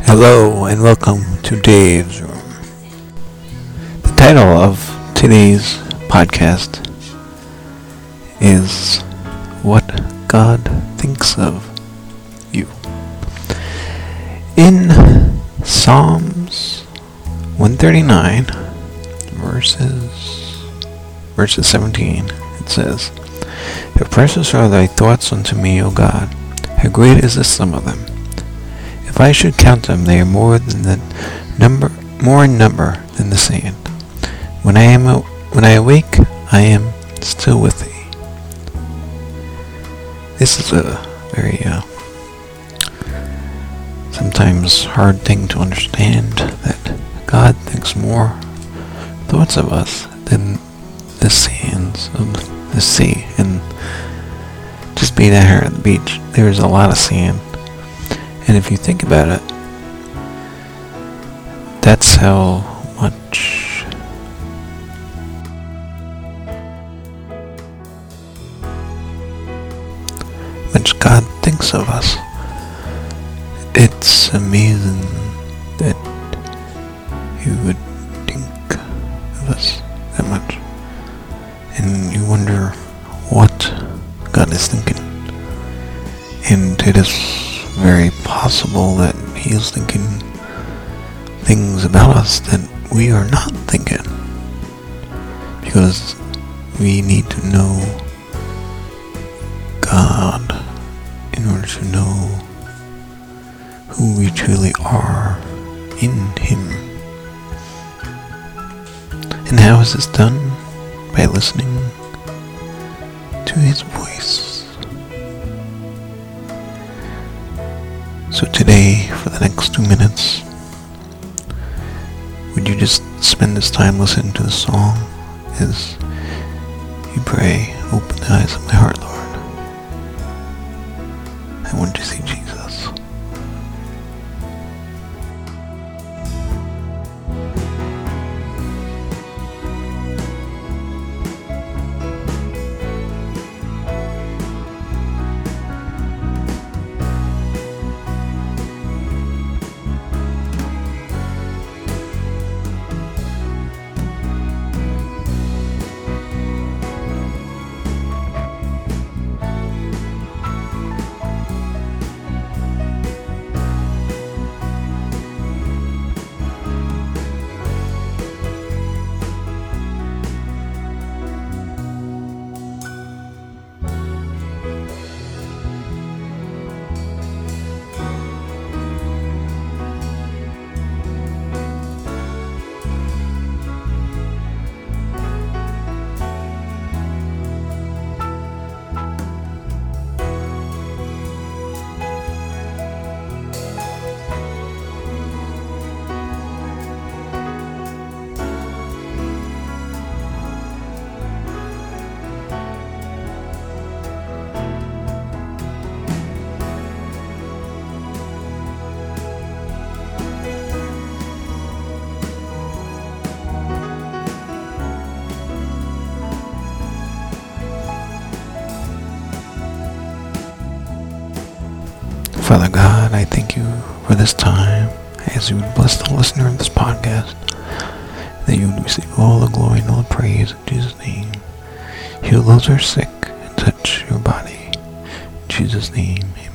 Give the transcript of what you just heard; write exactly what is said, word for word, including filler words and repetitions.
Hello and welcome to Dave's Room. The title of today's podcast is What God Thinks of You. In Psalms one thirty-nine, verses, verses seventeen, it says, How precious are thy thoughts unto me, O God! How great is the sum of them! If I should count them, they are more than the number, more in number than the sand. When I am, when I awake, I am still with thee. This is a very, uh, sometimes hard thing to understand, that God thinks more thoughts of us than the sands of the sea. And just being out here at the beach, there's a lot of sand. And if you think about it, that's how much much God thinks of us. It's amazing that He would think of us that much. And you wonder what God is thinking. And it is very possible that He is thinking things about us that we are not thinking, because we need to know God in order to know who we truly are in Him. And how is this done? By listening to His voice. So today, for the next two minutes, would you just spend this time listening to the song as you pray, Open the eyes of my heart, Lord. I want to see Jesus. Father God, I thank you for this time, as you would bless the listener of this podcast, that you would receive all the glory and all the praise in Jesus' name. Heal those who are sick and touch your body. In Jesus' name, amen.